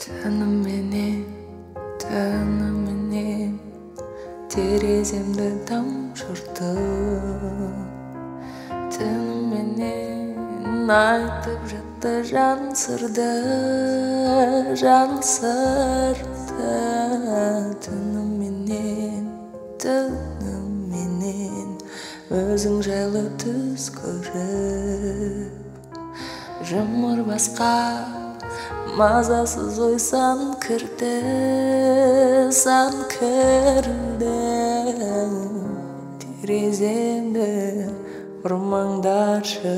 Тәнімменен тереземді тамшырды, түніменен айтып жатты жан сырды, түніменен өзің жайлы түс көріп, жұмыр басқа мазасыз ой сан кірді, тереземді ұрмаңдаршы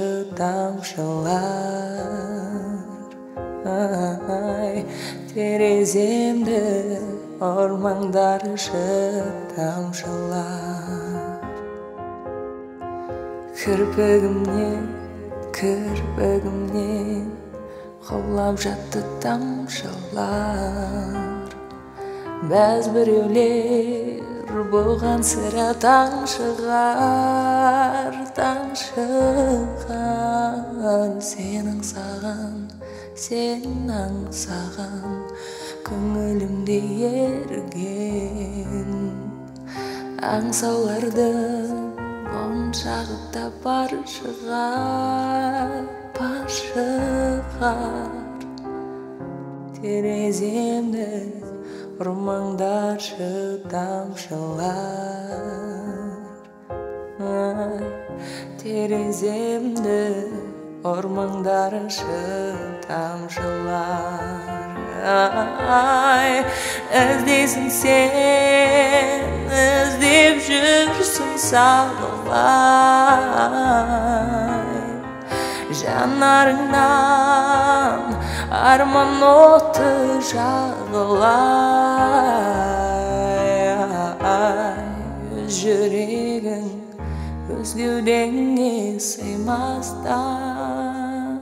тамшылар, тереземді ұрмаңдаршы тамшылар. Кірпігімнен құлап жатты тамшылар, бәз біреулер бұған сірә таң шығар. Сен аңсаған көңілімде ерген аңсаулардың моншағы да бар шығар. Тереземді ұрмаңдаршы тамшылар, тереземді ұрмаңдаршы тамшылар. Іздейсің сен, іздеп жүрсің сағылай, жанарыңнан арман оты жағылай. Жүрегің өз кеудеңе сыймастан,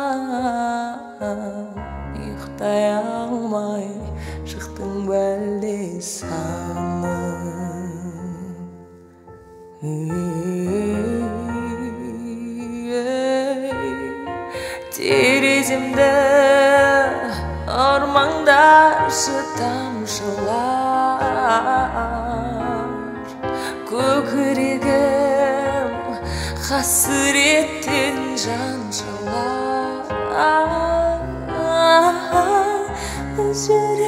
ұйықтай алмай шықтың бәлде саным. Тереземді ұрмаңдаршы тамшылар, көкірегім қасіреттен жаншылар.